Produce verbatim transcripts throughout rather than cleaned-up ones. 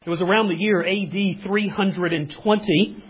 It was around the year A D three hundred twenty,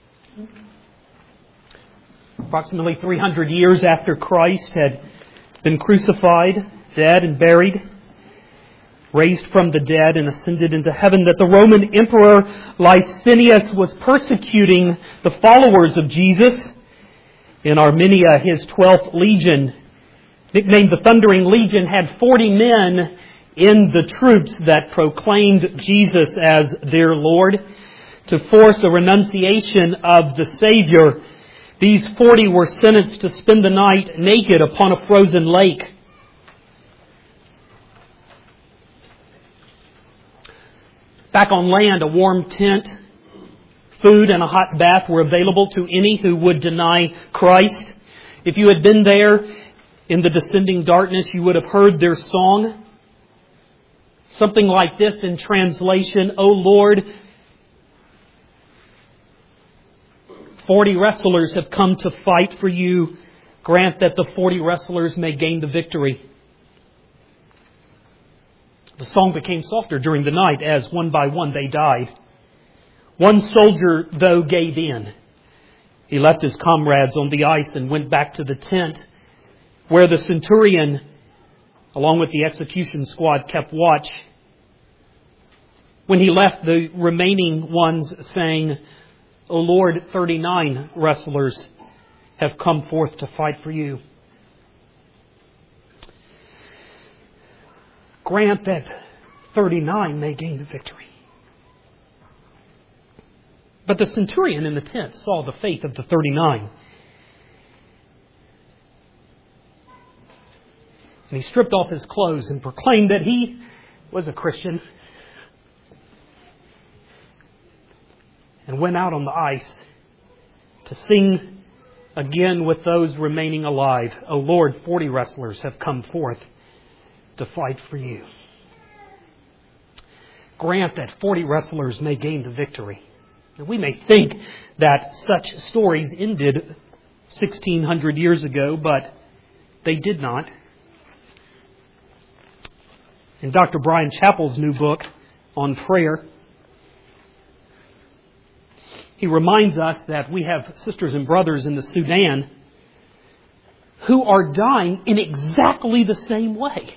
approximately three hundred years after Christ had been crucified, dead and buried, raised from the dead and ascended into heaven, that the Roman Emperor Licinius was persecuting the followers of Jesus. In Armenia, his twelfth legion, nicknamed the Thundering Legion, had forty men in the troops that proclaimed Jesus as their Lord. To force a renunciation of the Savior, these forty were sentenced to spend the night naked upon a frozen lake. Back on land, a warm tent, food and a hot bath were available to any who would deny Christ. If you had been there in the descending darkness, you would have heard their song. Something like this in translation: "O Lord, forty wrestlers have come to fight for you. Grant that the forty wrestlers may gain the victory." The song became softer during the night as one by one they died. One soldier, though, gave in. He left his comrades on the ice and went back to the tent where the centurion, along with the execution squad, kept watch. When he left, the remaining ones sang, "O Lord, thirty-nine wrestlers have come forth to fight for you. Grant that thirty-nine may gain the victory." But the centurion in the tent saw the faith of the thirty-nine. And he stripped off his clothes and proclaimed that he was a Christian. And went out on the ice to sing again with those remaining alive, "O Lord, forty wrestlers have come forth to fight for you. Grant that forty wrestlers may gain the victory." And we may think that such stories ended sixteen hundred years ago, but they did not. In Doctor Brian Chappell's new book on prayer, he reminds us that we have sisters and brothers in the Sudan who are dying in exactly the same way.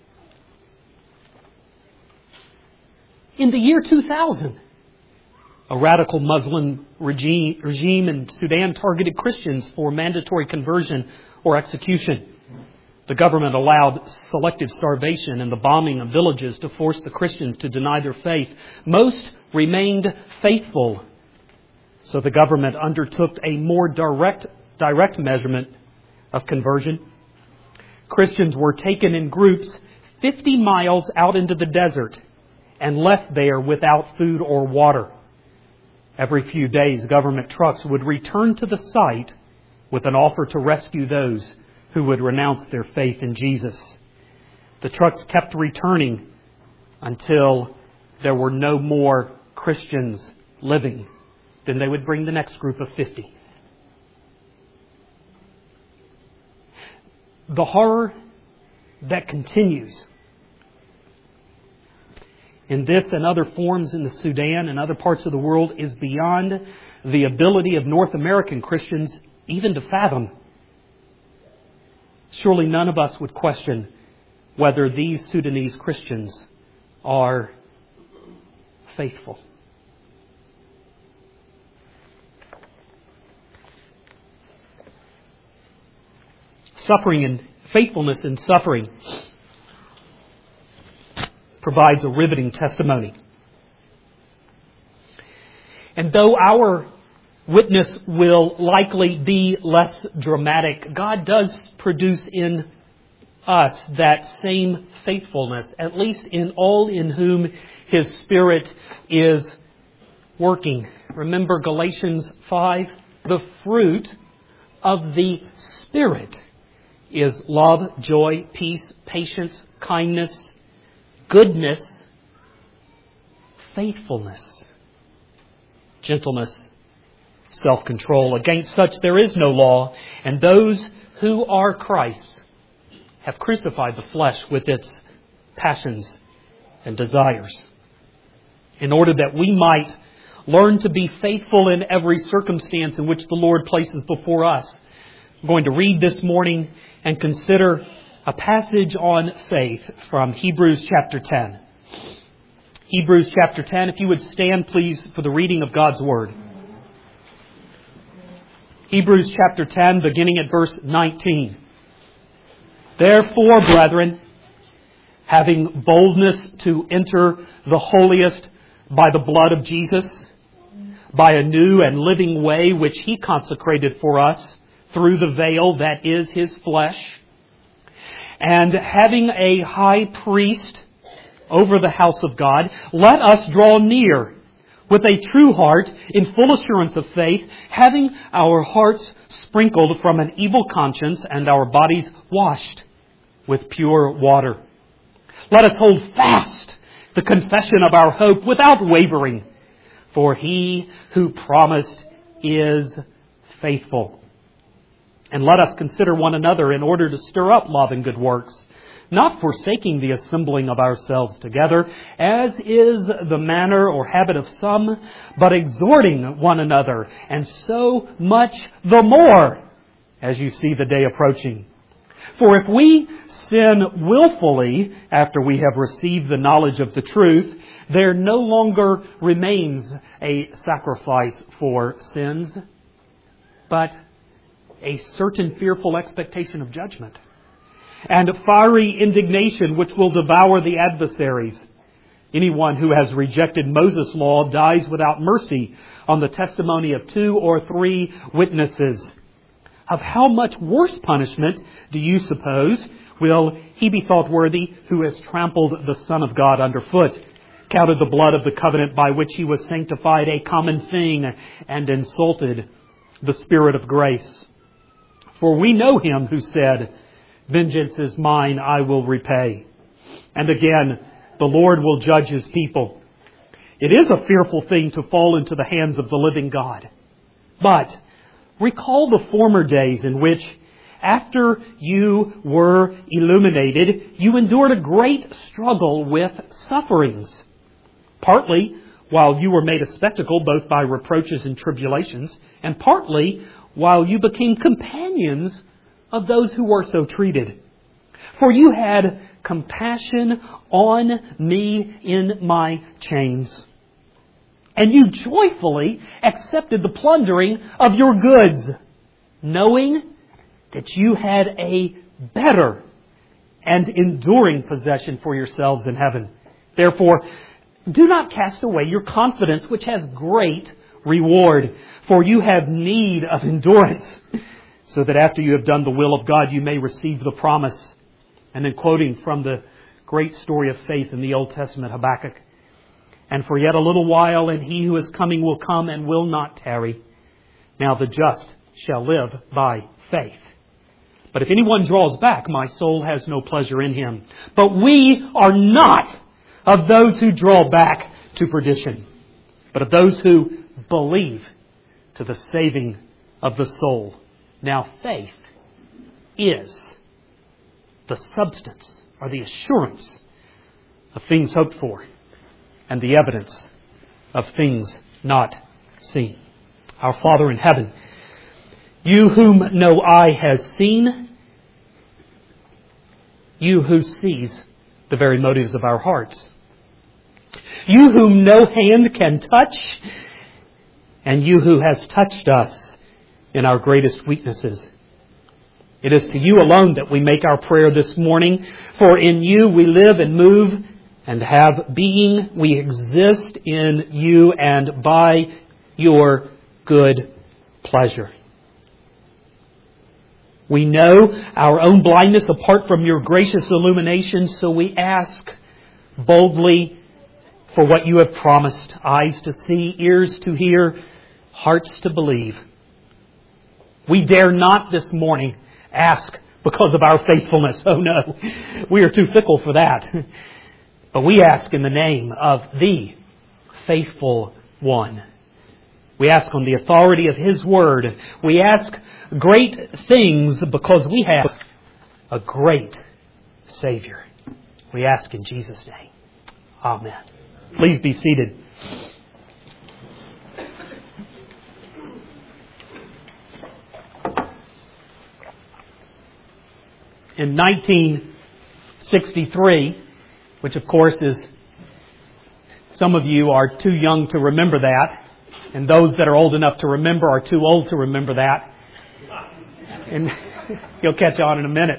In the year two thousand, a radical Muslim regime, regime in Sudan targeted Christians for mandatory conversion or execution. The government allowed selective starvation and the bombing of villages to force the Christians to deny their faith. Most remained faithful, so the government undertook a more direct, direct measurement of conversion. Christians were taken in groups fifty miles out into the desert and left there without food or water. Every few days, government trucks would return to the site with an offer to rescue those who would renounce their faith in Jesus. The trucks kept returning until there were no more Christians living. Then they would bring the next group of fifty. The horror that continues in this and other forms in the Sudan and other parts of the world is beyond the ability of North American Christians even to fathom. Surely none of us would question whether these Sudanese Christians are faithful. Suffering and faithfulness in suffering provides a riveting testimony. And though our witness will likely be less dramatic, God does produce in us that same faithfulness, at least in all in whom His Spirit is working. Remember Galatians five? The fruit of the Spirit is love, joy, peace, patience, kindness, goodness, faithfulness, gentleness, self-control. Against such there is no law, and those who are Christ have crucified the flesh with its passions and desires. in order that we might learn to be faithful in every circumstance in which the Lord places before us. I'm going to read this morning and consider a passage on faith from Hebrews chapter ten. Hebrews chapter ten, if you would stand please for the reading of God's Word. Hebrews chapter ten, beginning at verse nineteen. Therefore, brethren, having boldness to enter the holiest by the blood of Jesus, by a new and living way which He consecrated for us through the veil that is His flesh, and having a high priest over the house of God, let us draw near with a true heart in full assurance of faith, having our hearts sprinkled from an evil conscience and our bodies washed with pure water. Let us hold fast the confession of our hope without wavering, for He who promised is faithful. And let us consider one another in order to stir up love and good works, not forsaking the assembling of ourselves together, as is the manner or habit of some, but exhorting one another, and so much the more as you see the day approaching. For if we sin willfully after we have received the knowledge of the truth, there no longer remains a sacrifice for sins, but a certain fearful expectation of judgment, and fiery indignation which will devour the adversaries. Anyone who has rejected Moses' law dies without mercy on the testimony of two or three witnesses. Of how much worse punishment do you suppose will he be thought worthy who has trampled the Son of God underfoot, counted the blood of the covenant by which He was sanctified a common thing, and insulted the Spirit of grace? For we know Him who said, vengeance is mine, I will repay. And again, the Lord will judge His people. It is a fearful thing to fall into the hands of the living God. But recall the former days in which, after you were illuminated, you endured a great struggle with sufferings, partly while you were made a spectacle both by reproaches and tribulations, and partly while you became companions of those who were so treated. For you had compassion on me in my chains, and you joyfully accepted the plundering of your goods, knowing that you had a better and enduring possession for yourselves in heaven. Therefore, do not cast away your confidence, which has great reward, for you have need of endurance, so that after you have done the will of God, you may receive the promise. And then quoting from the great story of faith in the Old Testament, Habakkuk, and for yet a little while, and He who is coming will come and will not tarry. Now the just shall live by faith. But if anyone draws back, my soul has no pleasure in him. But we are not of those who draw back to perdition, but of those who believe to the saving of the soul. Now faith is the substance or the assurance of things hoped for and the evidence of things not seen. Our Father in heaven, You whom no eye has seen, You who sees the very motives of our hearts, You whom no hand can touch, and You who has touched us in our greatest weaknesses. It is to You alone that we make our prayer this morning, for in You we live and move and have being. We exist in You and by Your good pleasure. We know our own blindness apart from Your gracious illumination, so we ask boldly for what You have promised: eyes to see, ears to hear, hearts to believe. We dare not this morning ask because of our faithfulness. Oh no, we are too fickle for that. But we ask in the name of the faithful one. We ask on the authority of His Word. We ask great things because we have a great Savior. We ask in Jesus' name. Amen. Please be seated. in nineteen sixty-three, which of course is, some of you are too young to remember that, and those that are old enough to remember are too old to remember that. And you'll catch on in a minute.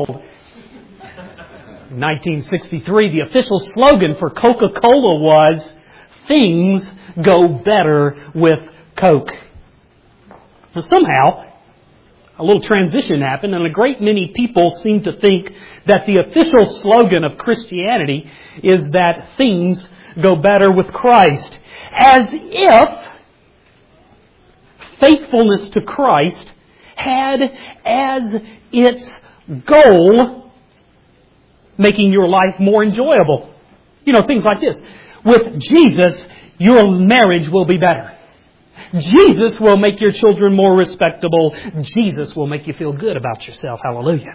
In nineteen sixty-three, the official slogan for Coca-Cola was, "Things go better with Coke." Now, somehow, a little transition happened, and a great many people seem to think that the official slogan of Christianity is that things go better with Christ, as if faithfulness to Christ had as its goal making your life more enjoyable. You know, things like this. With Jesus, your marriage will be better. Jesus will make your children more respectable. Jesus will make you feel good about yourself. Hallelujah.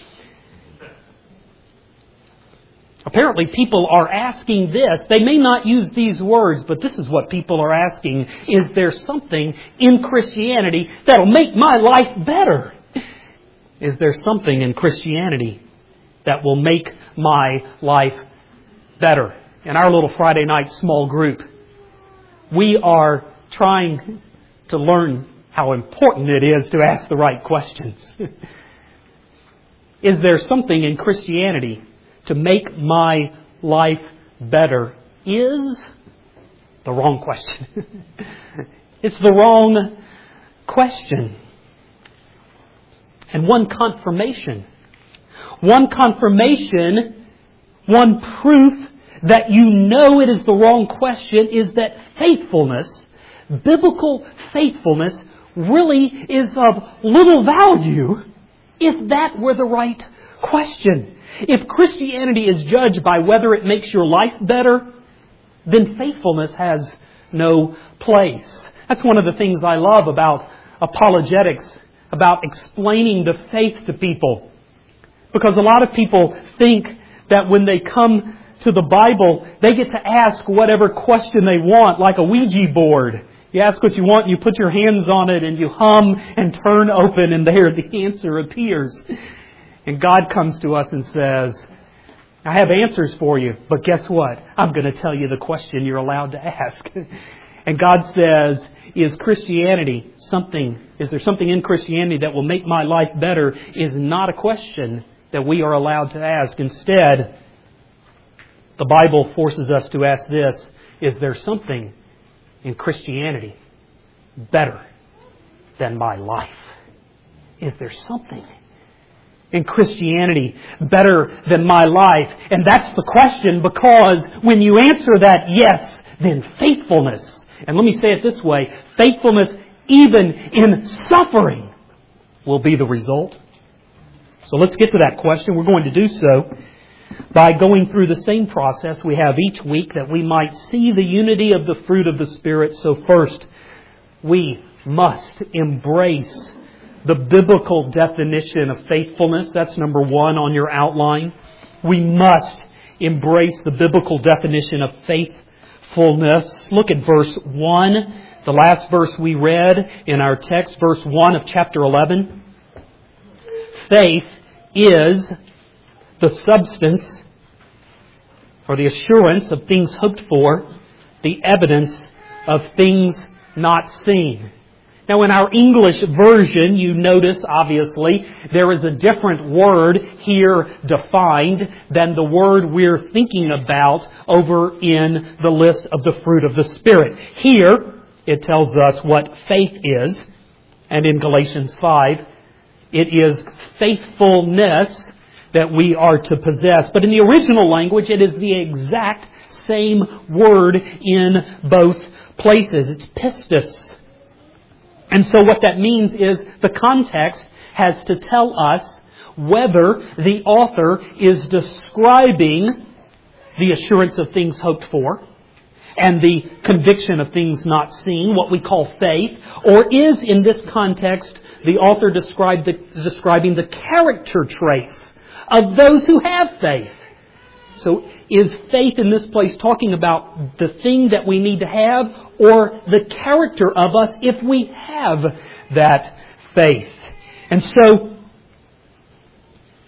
Apparently people are asking this. They may not use these words, but this is what people are asking. Is there something in Christianity that'll make my life better? Is there something in Christianity that will make my life better? In our little Friday night small group, we are trying to learn how important it is to ask the right questions. Is there something in Christianity to make my life better? Is the wrong question. It's the wrong question. And one confirmation, one confirmation, one proof that you know it is the wrong question is that faithfulness, biblical faithfulness, really is of little value if that were the right question. If Christianity is judged by whether it makes your life better, then faithfulness has no place. That's one of the things I love about apologetics, about explaining the faith to people. Because a lot of people think that when they come to the Bible, they get to ask whatever question they want, like a Ouija board. You ask what you want, you put your hands on it, and you hum and turn open, and there the answer appears. And God comes to us and says, I have answers for you, but guess what? I'm going to tell you the question you're allowed to ask. And God says, is Christianity something, is there something in Christianity that will make my life better, is not a question that we are allowed to ask. Instead, the Bible forces us to ask this, is there something in Christianity better than my life? Is there something in Christianity better than my life? And that's the question, because when you answer that yes, then faithfulness, and let me say it this way, faithfulness even in suffering will be the result. So let's get to that question. We're going to do so by going through the same process we have each week, that we might see the unity of the fruit of the Spirit. So first, we must embrace the biblical definition of faithfulness. That's number one on your outline. We must embrace the biblical definition of faithfulness. Look at verse one, the last verse we read in our text, verse one of chapter eleven. Faith is the substance or the assurance of things hoped for, the evidence of things not seen. Now, in our English version, you notice, obviously, there is a different word here defined than the word we're thinking about over in the list of the fruit of the Spirit. Here, it tells us what faith is, and in Galatians five, it is faithfulness that we are to possess. But in the original language, it is the exact same word in both places. It's pistis. And so what that means is the context has to tell us whether the author is describing the assurance of things hoped for and the conviction of things not seen, what we call faith, or is in this context the author described the, describing the character traits of those who have faith. So is faith in this place talking about the thing that we need to have, or the character of us if we have that faith? And so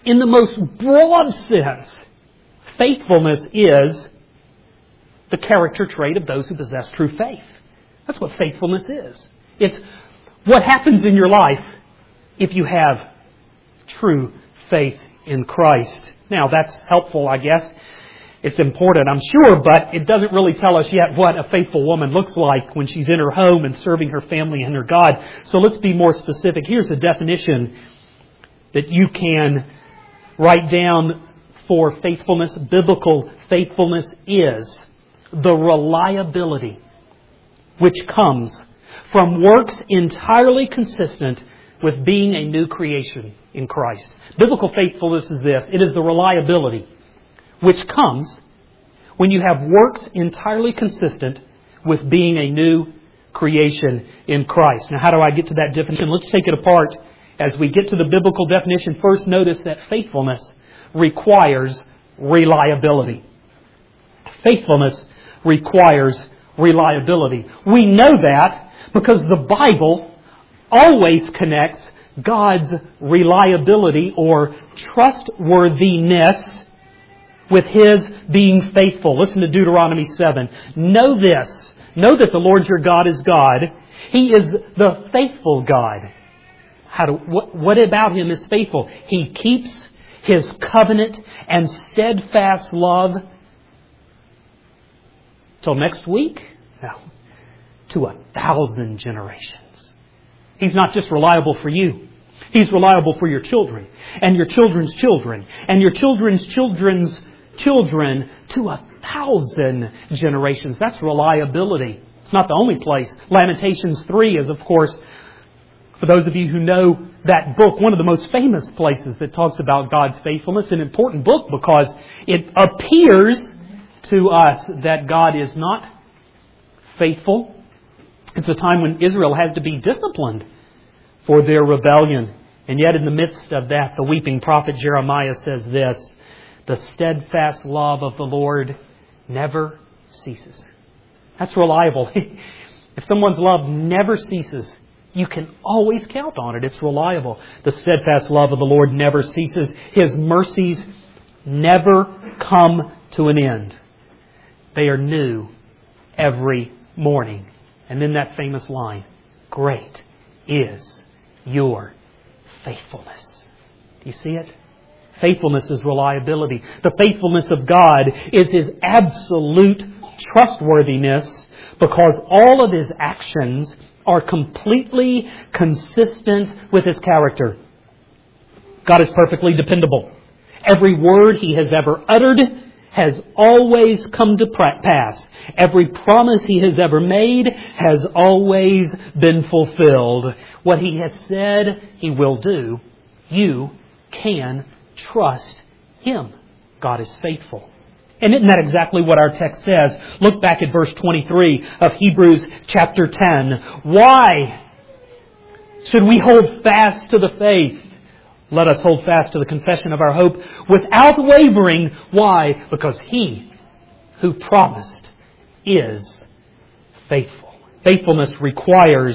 in the most broad sense, faithfulness is the character trait of those who possess true faith. That's what faithfulness is. It's what happens in your life if you have true faith in Christ. Now, that's helpful, I guess. It's important, I'm sure, but it doesn't really tell us yet what a faithful woman looks like when she's in her home and serving her family and her God. So let's be more specific. Here's a definition that you can write down for faithfulness. Biblical faithfulness is the reliability which comes from works entirely consistent with being a new creation in Christ. Biblical faithfulness is this. It is the reliability which comes when you have works entirely consistent with being a new creation in Christ. Now, how do I get to that definition? Let's take it apart. As we get to the biblical definition, first notice that faithfulness requires reliability. Faithfulness requires reliability. We know that because the Bible always connects God's reliability or trustworthiness with His being faithful. Listen to Deuteronomy seven. Know this. Know that the Lord your God is God. He is the faithful God. How do, what, what about Him is faithful? He keeps His covenant and steadfast love till next week? No. To a thousand generations. He's not just reliable for you. He's reliable for your children and your children's children and your children's children's children to a thousand generations. That's reliability. It's not the only place. Lamentations three is, of course, for those of you who know that book, one of the most famous places that talks about God's faithfulness. An important book because it appears to us that God is not faithful. It's a time when Israel has to be disciplined for their rebellion. And yet in the midst of that, the weeping prophet Jeremiah says this: the steadfast love of the Lord never ceases. That's reliable. If someone's love never ceases, you can always count on it. It's reliable. The steadfast love of the Lord never ceases. His mercies never come to an end. They are new every morning. And then that famous line, great is your faithfulness. Do you see it? Faithfulness is reliability. The faithfulness of God is His absolute trustworthiness because all of His actions are completely consistent with His character. God is perfectly dependable. Every word He has ever uttered has always come to pass. Every promise He has ever made has always been fulfilled. What He has said He will do, you can trust Him. God is faithful. And isn't that exactly what our text says? Look back at verse twenty-three of Hebrews chapter ten. Why should we hold fast to the faith? Let us hold fast to the confession of our hope without wavering. Why? Because He who promised is faithful. Faithfulness requires...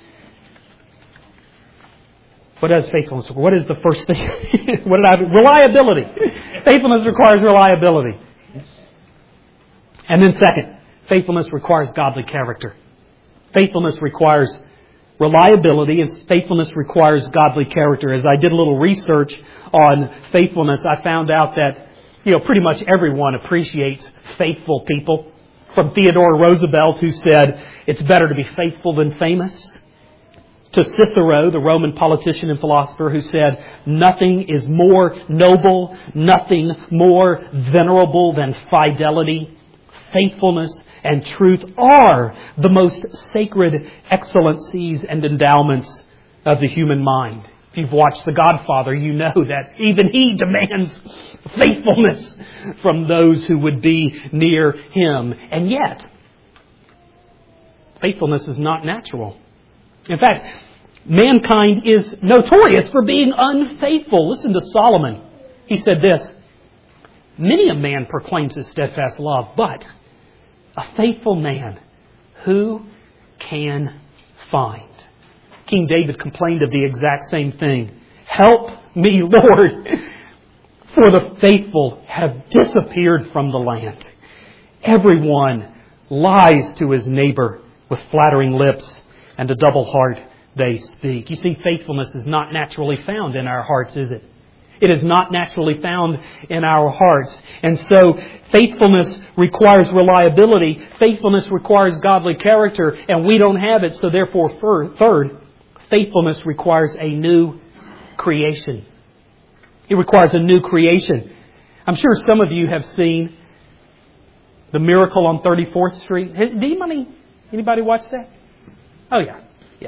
What does faithfulness? What is the first thing? What did I? Reliability. Faithfulness requires reliability. And then second, faithfulness requires godly character. Faithfulness requires reliability, and faithfulness requires godly character. As I did a little research on faithfulness, I found out that, you know, pretty much everyone appreciates faithful people. From Theodore Roosevelt, who said, it's better to be faithful than famous, to Cicero, the Roman politician and philosopher, who said, nothing is more noble, nothing more venerable than fidelity. Faithfulness and truth are the most sacred excellencies and endowments of the human mind. If you've watched The Godfather, you know that even he demands faithfulness from those who would be near him. And yet, faithfulness is not natural. In fact, mankind is notorious for being unfaithful. Listen to Solomon. He said this: many a man proclaims his steadfast love, but a faithful man who can find? King David complained of the exact same thing. Help me, Lord. For the faithful have disappeared from the land. Everyone lies to his neighbor with flattering lips, and a double heart they speak. You see, faithfulness is not naturally found in our hearts, is it? It is not naturally found in our hearts. And so faithfulness requires reliability. Faithfulness requires godly character, and we don't have it. So therefore, third, faithfulness requires a new creation. It requires a new creation. I'm sure some of you have seen The Miracle on thirty-fourth Street. Did anybody, anybody watch that? Oh, yeah. Yeah.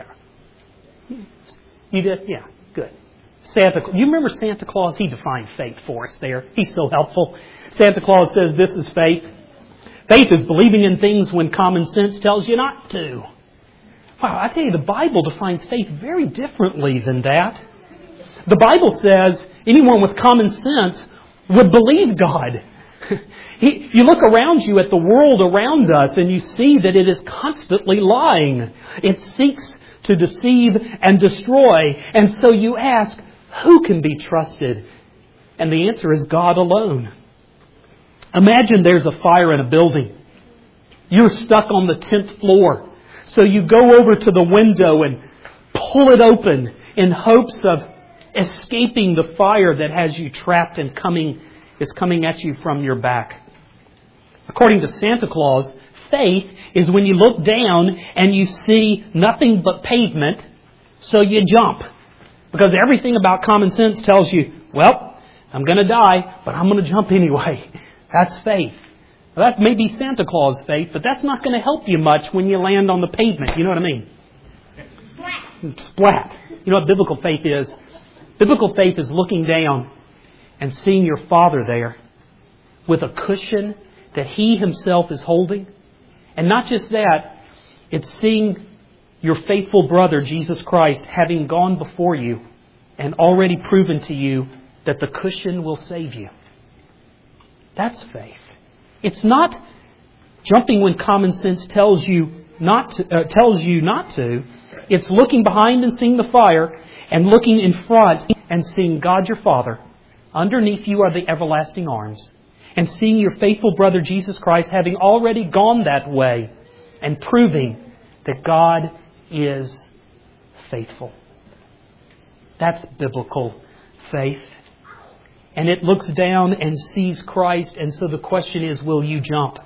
You did? Yeah. Good. Santa, you remember Santa Claus? He defined faith for us there. He's so helpful. Santa Claus says this is faith. Faith is believing in things when common sense tells you not to. Wow, I tell you, the Bible defines faith very differently than that. The Bible says anyone with common sense would believe God. He, you look around you at the world around us and you see that it is constantly lying. It seeks to deceive and destroy. And so you ask, who can be trusted? And the answer is God alone. Imagine there's a fire in a building. You're stuck on the tenth floor. So you go over to the window and pull it open in hopes of escaping the fire that has you trapped and coming is coming at you from your back. According to Santa Claus, faith is when you look down and you see nothing but pavement, so you jump. Because everything about common sense tells you, well, I'm going to die, but I'm going to jump anyway. That's faith. Well, that may be Santa Claus faith, but that's not going to help you much when you land on the pavement. You know what I mean? Splat. Splat. You know what biblical faith is? Biblical faith is looking down and seeing your Father there with a cushion that He Himself is holding. And not just that, it's seeing your faithful brother, Jesus Christ, having gone before you and already proven to you that the cushion will save you. That's faith. It's not jumping when common sense tells you not to, uh, tells you not to. It's looking behind and seeing the fire, and looking in front and seeing God your Father. Underneath you are the everlasting arms. And seeing your faithful brother Jesus Christ having already gone that way and proving that God is faithful. That's biblical faith. And it looks down and sees Christ. And so the question is, will you jump?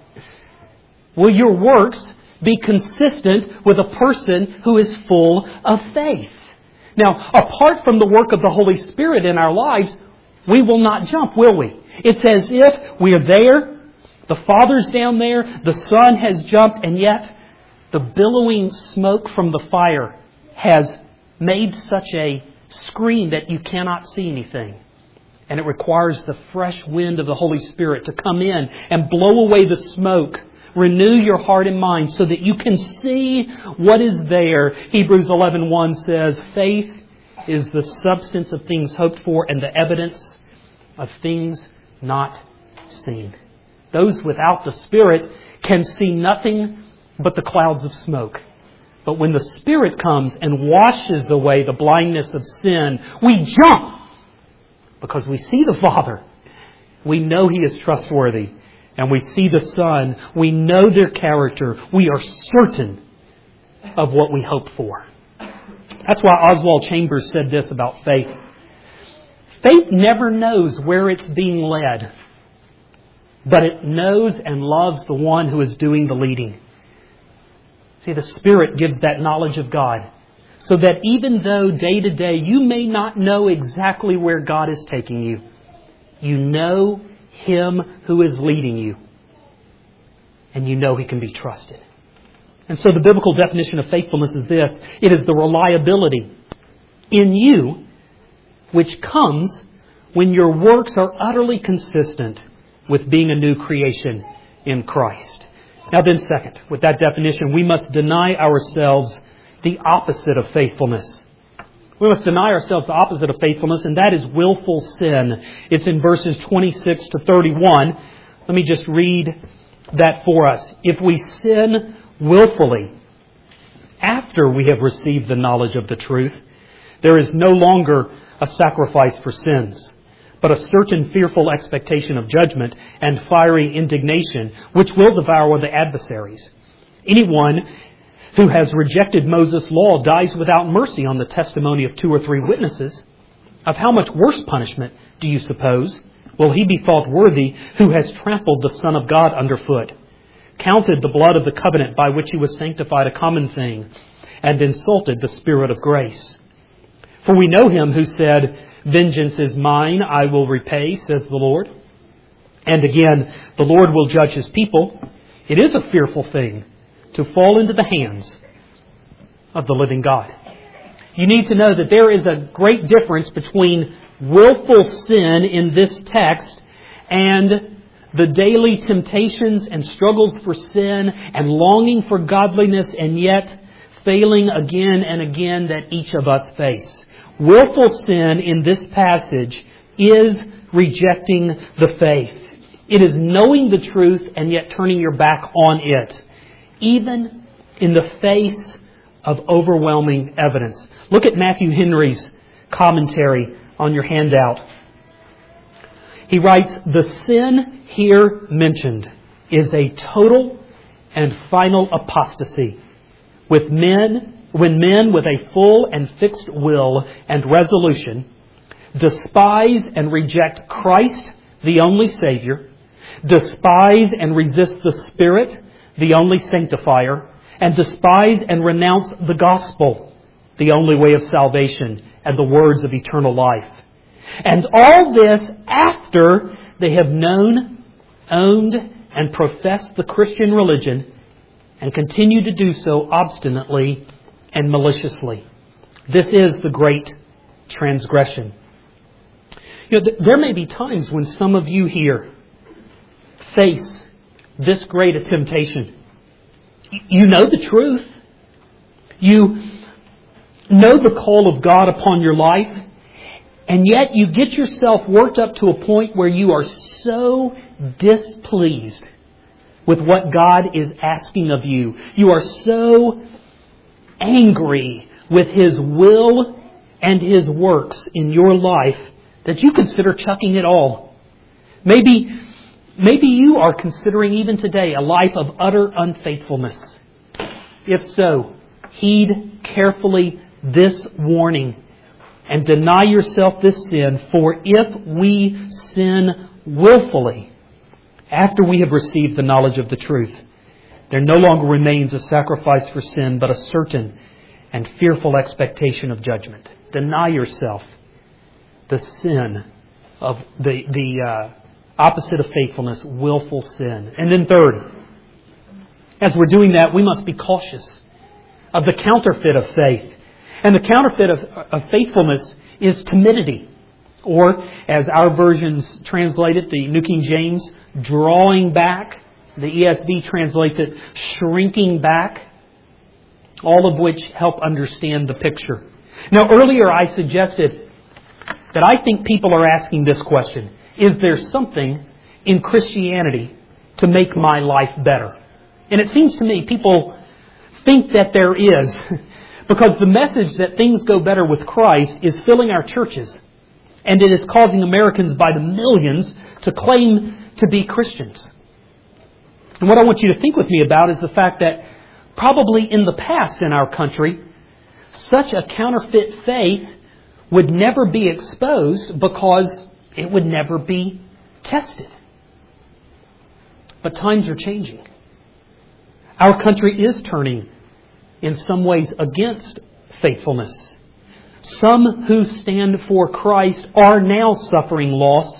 Will your works be consistent with a person who is full of faith? Now, apart from the work of the Holy Spirit in our lives, we will not jump, will we? It's as if we are there, the Father's down there, the Son has jumped, and yet the billowing smoke from the fire has made such a screen that you cannot see anything. And it requires the fresh wind of the Holy Spirit to come in and blow away the smoke. Renew your heart and mind so that you can see what is there. Hebrews eleven one says, faith is the substance of things hoped for and the evidence of things not seen. Those without the Spirit can see nothing but the clouds of smoke. But when the Spirit comes and washes away the blindness of sin, we jump. Because we see the Father. We know He is trustworthy. And we see the Son. We know their character. We are certain of what we hope for. That's why Oswald Chambers said this about faith. Faith never knows where it's being led. But it knows and loves the one who is doing the leading. See, the Spirit gives that knowledge of God. So that even though day to day you may not know exactly where God is taking you, you know Him who is leading you. And you know He can be trusted. And so the biblical definition of faithfulness is this. It is the reliability in you which comes when your works are utterly consistent with being a new creation in Christ. Now then, second, with that definition, we must deny ourselves the opposite of faithfulness. We must deny ourselves the opposite of faithfulness, and that is willful sin. It's in verses twenty-six to thirty-one. Let me just read that for us. If we sin willfully after we have received the knowledge of the truth, there is no longer a sacrifice for sins, but a certain fearful expectation of judgment and fiery indignation, which will devour the adversaries. Anyone who has rejected Moses' law dies without mercy on the testimony of two or three witnesses. Of how much worse punishment, do you suppose, will he be thought worthy who has trampled the Son of God underfoot, counted the blood of the covenant by which he was sanctified a common thing, and insulted the Spirit of grace? For we know him who said, "Vengeance is mine, I will repay, says the Lord." And again, the Lord will judge his people. It is a fearful thing to fall into the hands of the living God. You need to know that there is a great difference between willful sin in this text and the daily temptations and struggles for sin and longing for godliness and yet failing again and again that each of us face. Willful sin in this passage is rejecting the faith. It is knowing the truth and yet turning your back on it, even in the face of overwhelming evidence. Look at Matthew Henry's commentary on your handout. He writes, "The sin here mentioned is a total and final apostasy, with men when men with a full and fixed will and resolution despise and reject Christ, the only Savior, despise and resist the Spirit, the only sanctifier, and despise and renounce the gospel, the only way of salvation and the words of eternal life. And all this after they have known, owned, and professed the Christian religion and continue to do so obstinately and maliciously. This is the great transgression." You know, th- there may be times when some of you here face this great a temptation. You know the truth. You know the call of God upon your life. And yet you get yourself worked up to a point where you are so displeased with what God is asking of you. You are so angry with His will and His works in your life that you consider chucking it all. Maybe, maybe you are considering even today a life of utter unfaithfulness. If so, heed carefully this warning and deny yourself this sin, for if we sin willfully after we have received the knowledge of the truth, there no longer remains a sacrifice for sin, but a certain and fearful expectation of judgment. Deny yourself the sin of the, the uh, opposite of faithfulness, willful sin. And then third, as we're doing that, we must be cautious of the counterfeit of faith. And the counterfeit of, of faithfulness is timidity. Or, as our versions translate it, the New King James, drawing back. The E S V translates it, shrinking back. All of which help understand the picture. Now, earlier I suggested that I think people are asking this question. Is there something in Christianity to make my life better? And it seems to me people think that there is. Because the message that things go better with Christ is filling our churches. And it is causing Americans by the millions to claim to be Christians. And what I want you to think with me about is the fact that probably in the past in our country, such a counterfeit faith would never be exposed because it would never be tested. But times are changing. Our country is turning in some ways against faithfulness. Some who stand for Christ are now suffering loss,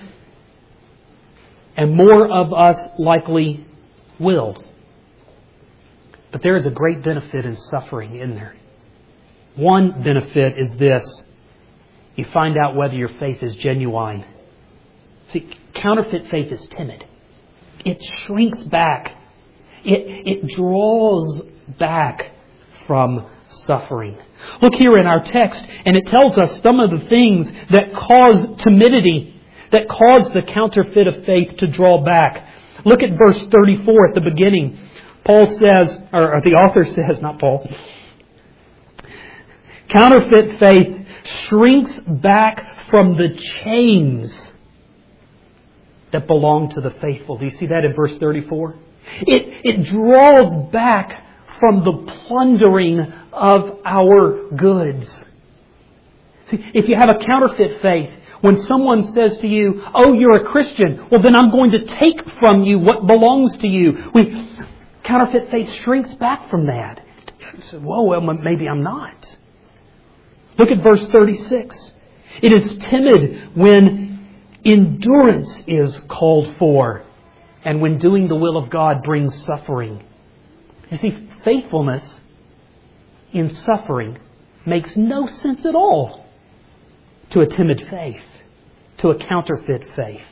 and more of us likely will. But there is a great benefit in suffering, isn't there? One benefit is this. You find out whether your faith is genuine. See, counterfeit faith is timid. It shrinks back. It, it draws back from suffering. Look here in our text, and it tells us some of the things that cause timidity, that cause the counterfeit of faith to draw back. Look at verse thirty-four at the beginning. Paul says, or the author says, not Paul, counterfeit faith shrinks back from the chains that belong to the faithful. Do you see that in verse thirty-four? It, it draws back from the plundering of our goods. See, if you have a counterfeit faith, when someone says to you, oh, you're a Christian, well, then I'm going to take from you what belongs to you. We, counterfeit faith shrinks back from that. So, whoa, well, maybe I'm not. Look at verse thirty-six. It is timid when endurance is called for, and when doing the will of God brings suffering. You see, faithfulness in suffering makes no sense at all to a timid faith, to a counterfeit faith.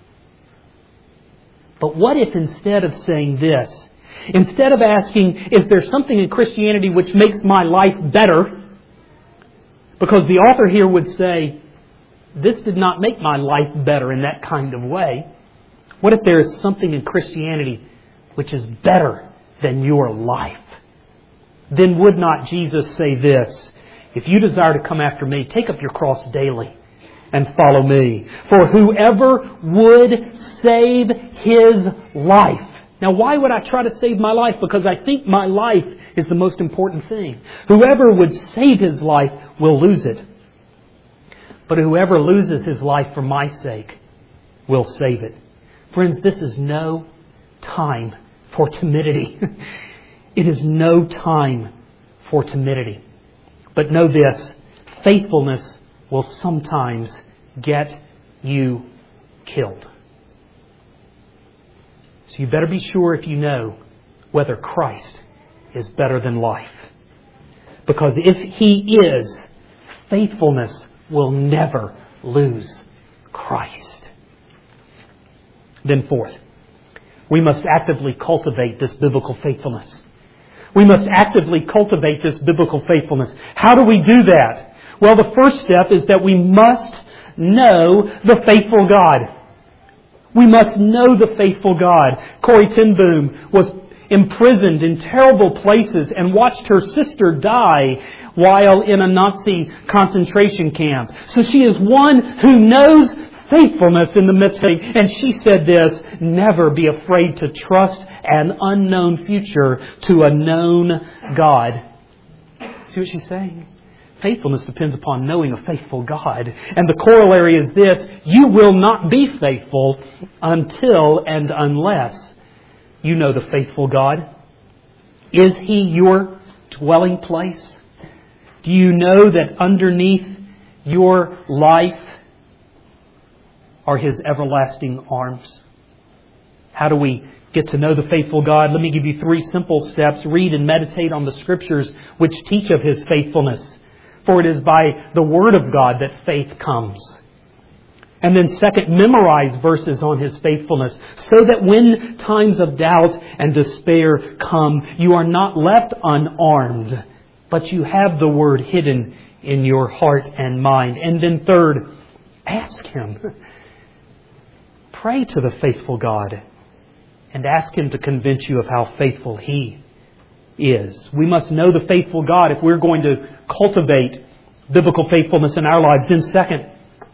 But what if instead of saying this, instead of asking, is there something in Christianity which makes my life better? Because the author here would say, this did not make my life better in that kind of way. What if there is something in Christianity which is better than your life? Then would not Jesus say this, if you desire to come after me, take up your cross daily and follow me. For whoever would save his life. Now, why would I try to save my life? Because I think my life is the most important thing. Whoever would save his life will lose it. But whoever loses his life for my sake will save it. Friends, this is no time for timidity. It is no time for timidity. But know this, faithfulness will sometimes get you killed. So you better be sure if you know whether Christ is better than life. Because if He is, faithfulness will never lose Christ. Then fourth, we must actively cultivate this biblical faithfulness. We must actively cultivate this biblical faithfulness. How do we do that? Well, the first step is that we must know the faithful God. We must know the faithful God. Corrie ten Boom was imprisoned in terrible places and watched her sister die while in a Nazi concentration camp. So she is one who knows faithfulness in the midst of it. And she said this, never be afraid to trust an unknown future to a known God. See what she's saying? Faithfulness depends upon knowing a faithful God. And the corollary is this, you will not be faithful until and unless you know the faithful God. Is He your dwelling place? Do you know that underneath your life are His everlasting arms? How do we get to know the faithful God? Let me give you three simple steps. Read and meditate on the Scriptures which teach of His faithfulness. For it is by the Word of God that faith comes. And then second, memorize verses on His faithfulness so that when times of doubt and despair come, you are not left unarmed, but you have the Word hidden in your heart and mind. And then third, ask Him. Pray to the faithful God and ask Him to convince you of how faithful He is. We must know the faithful God if we're going to cultivate biblical faithfulness in our lives. Then second,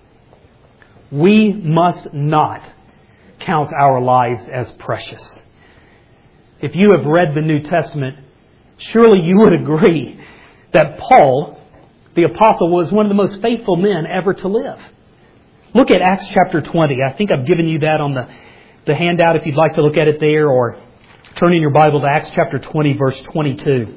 we must not count our lives as precious. If you have read the New Testament, surely you would agree that Paul, the apostle, was one of the most faithful men ever to live. Look at Acts chapter twenty. I think I've given you that on the, the handout if you'd like to look at it there, or turn in your Bible to Acts chapter twenty, verse twenty-two.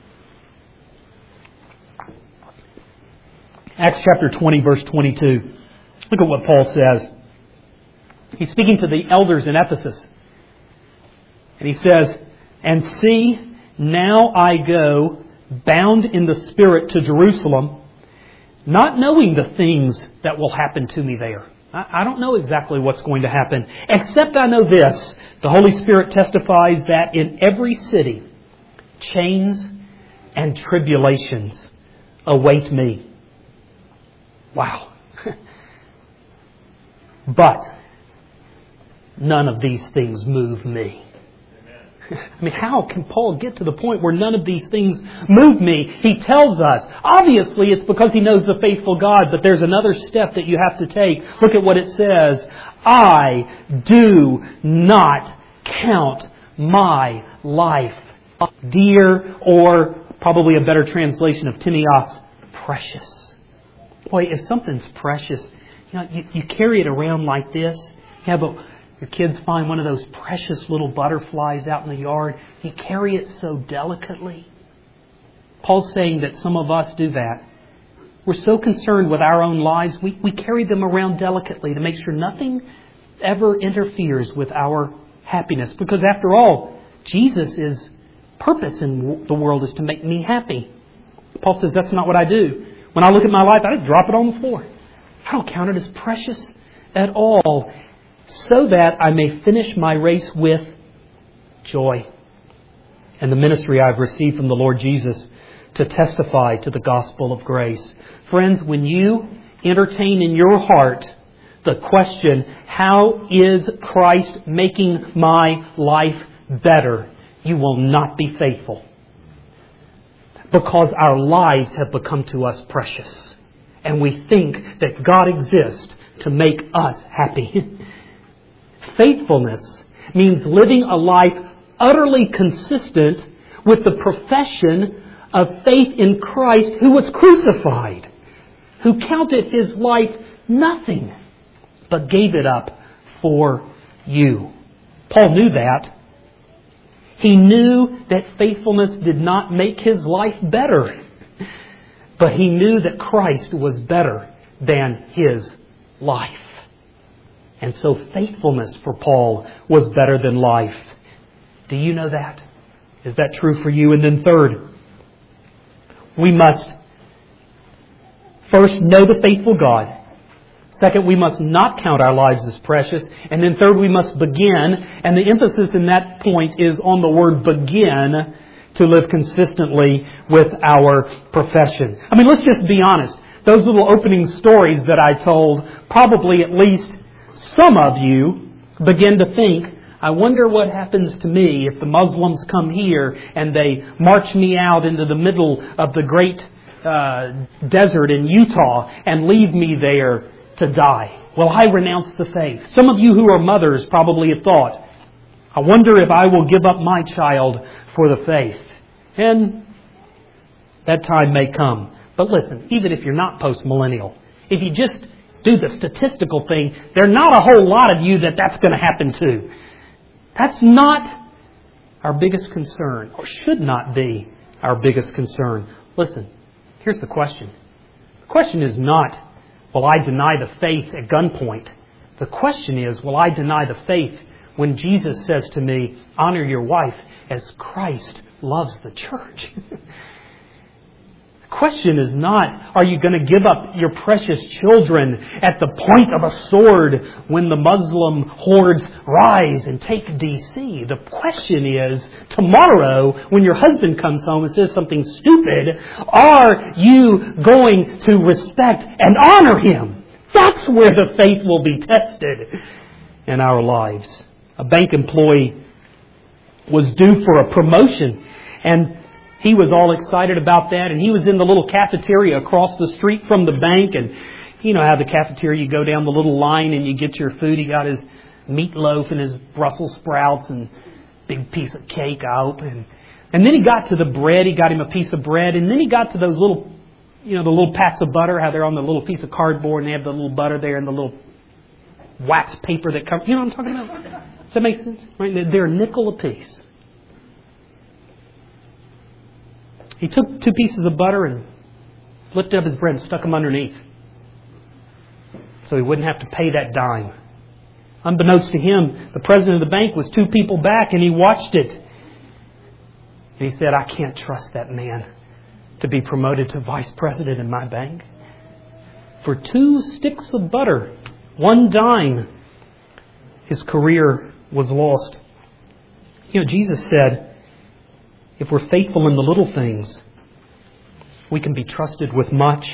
Acts chapter twenty, verse twenty-two. Look at what Paul says. He's speaking to the elders in Ephesus. And he says, and see, now I go bound in the Spirit to Jerusalem, not knowing the things that will happen to me there. I don't know exactly what's going to happen, except I know this. The Holy Spirit testifies that in every city, chains and tribulations await me. Wow. But none of these things move me. I mean, how can Paul get to the point where none of these things move me? He tells us, obviously it's because he knows the faithful God, but there's another step that you have to take. Look at what it says. I do not count my life dear, or probably a better translation of Timaeus, precious. Boy, if something's precious, you know, you, you carry it around like this. You have a, your kids find one of those precious little butterflies out in the yard. You carry it so delicately. Paul's saying that some of us do that. We're so concerned with our own lives, we, we carry them around delicately to make sure nothing ever interferes with our happiness. Because after all, Jesus' purpose in the world is to make me happy. Paul says that's not what I do. When I look at my life, I just drop it on the floor. I don't count it as precious at all, so that I may finish my race with joy and the ministry I've received from the Lord Jesus to testify to the gospel of grace. Friends, when you entertain in your heart the question, how is Christ making my life better? You will not be faithful. Because our lives have become to us precious. And we think that God exists to make us happy. Faithfulness means living a life utterly consistent with the profession of faith in Christ, who was crucified, who counted His life nothing, but gave it up for you. Paul knew that. He knew that faithfulness did not make his life better. But he knew that Christ was better than his life. And so faithfulness for Paul was better than life. Do you know that? Is that true for you? And then third, we must first know the faithful God. Second, we must not count our lives as precious. And then third, we must begin. And the emphasis in that point is on the word begin, to live consistently with our profession. I mean, let's just be honest. Those little opening stories that I told, probably at least some of you begin to think, I wonder what happens to me if the Muslims come here and they march me out into the middle of the great uh, desert in Utah and leave me there to die. Well, I renounce the faith. Some of you who are mothers probably have thought, I wonder if I will give up my child for the faith. And that time may come. But listen, even if you're not post-millennial, if you just do the statistical thing, there are not a whole lot of you that that's going to happen to. That's not our biggest concern, or should not be our biggest concern. Listen, here's the question. The question is not, will I deny the faith at gunpoint? The question is, will I deny the faith when Jesus says to me, honor your wife as Christ loves the church? The question is not, are you going to give up your precious children at the point of a sword when the Muslim hordes rise and take D C? The question is, tomorrow when your husband comes home and says something stupid, are you going to respect and honor him? That's where the faith will be tested in our lives. A bank employee was due for a promotion, and he was all excited about that, and he was in the little cafeteria across the street from the bank, and you know how the cafeteria, you go down the little line and you get your food. He got his meatloaf and his Brussels sprouts and big piece of cake, I hope. And, and then he got to the bread, he got him a piece of bread, and then he got to those little, you know, the little pats of butter, how they're on the little piece of cardboard and they have the little butter there and the little wax paper that covers, you know what I'm talking about? Does that make sense? Right? They're a nickel a piece. He took two pieces of butter and lifted up his bread and stuck them underneath, so he wouldn't have to pay that dime. Unbeknownst to him, the president of the bank was two people back, and he watched it. And he said, I can't trust that man to be promoted to vice president in my bank. For two sticks of butter, one dime, his career was lost. You know, Jesus said, if we're faithful in the little things, we can be trusted with much.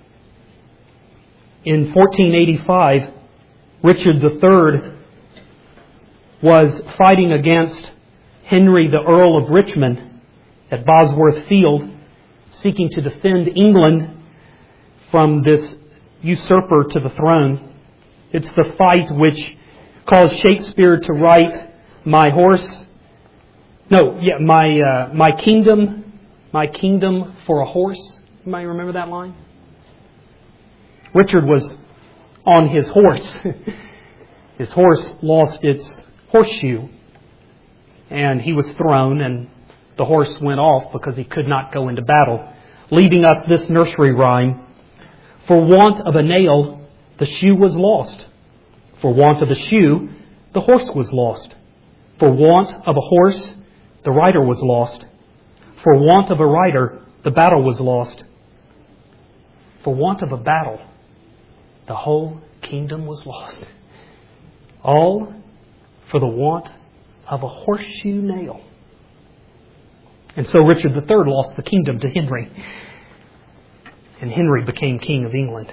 In fourteen eighty-five, Richard the Third was fighting against Henry, the Earl of Richmond, at Bosworth Field, seeking to defend England from this usurper to the throne. It's the fight which caused Shakespeare to write, "My horse, no, yeah, my uh, my kingdom, my kingdom for a horse." You might remember that line. Richard was on his horse. His horse lost its horseshoe, and he was thrown, and the horse went off because he could not go into battle, leading us this nursery rhyme: "For want of a nail, the shoe was lost. For want of a shoe, the horse was lost. For want of a horse, the rider was lost. For want of a rider, the battle was lost. For want of a battle, the whole kingdom was lost. All for the want of a horseshoe nail." And so Richard the Third lost the kingdom to Henry. And Henry became king of England.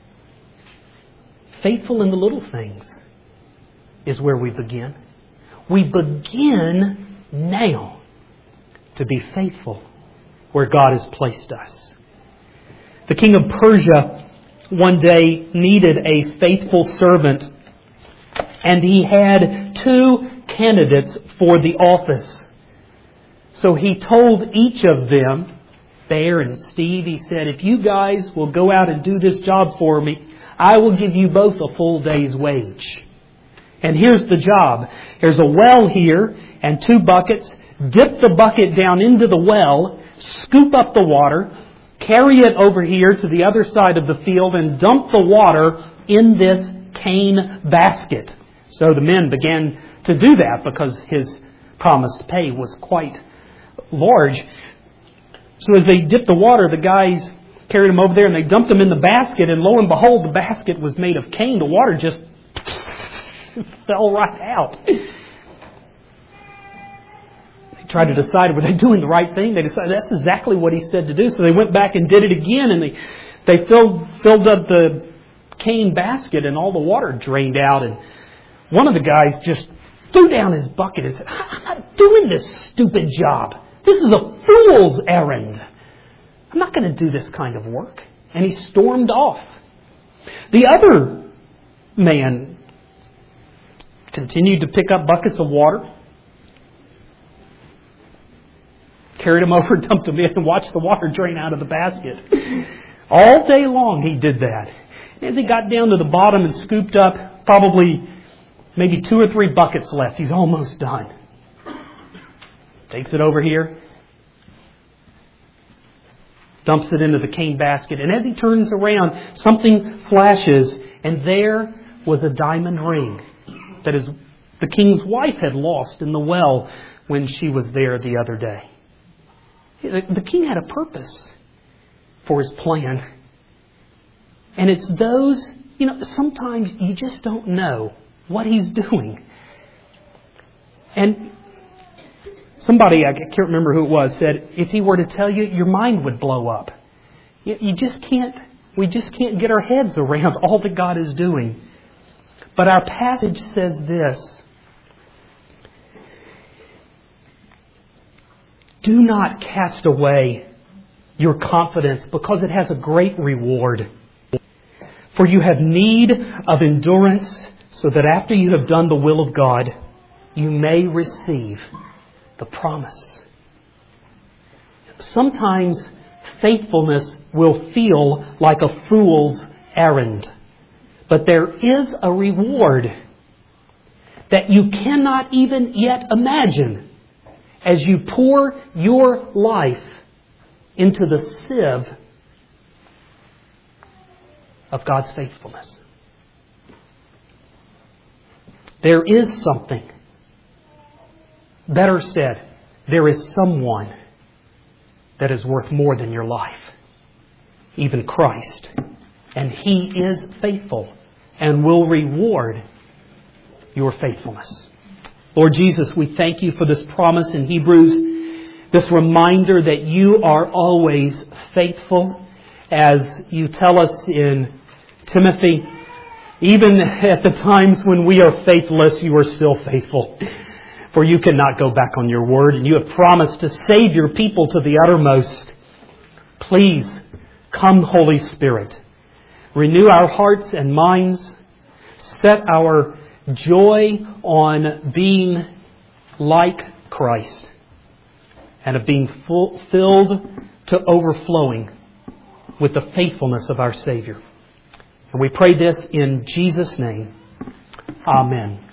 Faithful in the little things is where we begin. We begin now to be faithful where God has placed us. The king of Persia one day needed a faithful servant, and he had two candidates for the office. So he told each of them, Bear and Steve, he said, "If you guys will go out and do this job for me, I will give you both a full day's wage. And here's the job. There's a well here and two buckets. Dip the bucket down into the well, scoop up the water, carry it over here to the other side of the field, and dump the water in this cane basket." So the men began to do that because his promised pay was quite large. So as they dipped the water, the guys carried them over there and they dumped them in the basket, and lo and behold, the basket was made of cane. The water just fell right out. They tried to decide, were they doing the right thing? They decided that's exactly what he said to do. So they went back and did it again, and they they filled filled up the cane basket, and all the water drained out. And one of the guys just threw down his bucket and said, "I'm not doing this stupid job. This is a fool's errand. I'm not going to do this kind of work." And he stormed off. The other man continued to pick up buckets of water, carried them over, dumped them in, and watched the water drain out of the basket. All day long he did that. And as he got down to the bottom and scooped up probably maybe two or three buckets left, he's almost done. Takes it over here, dumps it into the cane basket, and as he turns around, something flashes, and there was a diamond ring that is the king's wife had lost in the well when she was there the other day. The king had a purpose for his plan. And it's those, you know, sometimes you just don't know what he's doing. And somebody, I can't remember who it was, said, if he were to tell you, your mind would blow up. You just can't, we just can't get our heads around all that God is doing. But our passage says this: do not cast away your confidence, because it has a great reward. For you have need of endurance, so that after you have done the will of God, you may receive the promise. Sometimes faithfulness will feel like a fool's errand. But there is a reward that you cannot even yet imagine as you pour your life into the sieve of God's faithfulness. There is something. Better said, there is someone that is worth more than your life. Even Christ. And He is faithful and will reward your faithfulness. Lord Jesus, we thank You for this promise in Hebrews, this reminder that You are always faithful. As You tell us in Timothy, even at the times when we are faithless, You are still faithful. For you cannot go back on your word, and you have promised to save your people to the uttermost. Please, come, Holy Spirit. Renew our hearts and minds. Set our joy on being like Christ and of being full, filled to overflowing with the faithfulness of our Savior. And we pray this in Jesus' name. Amen.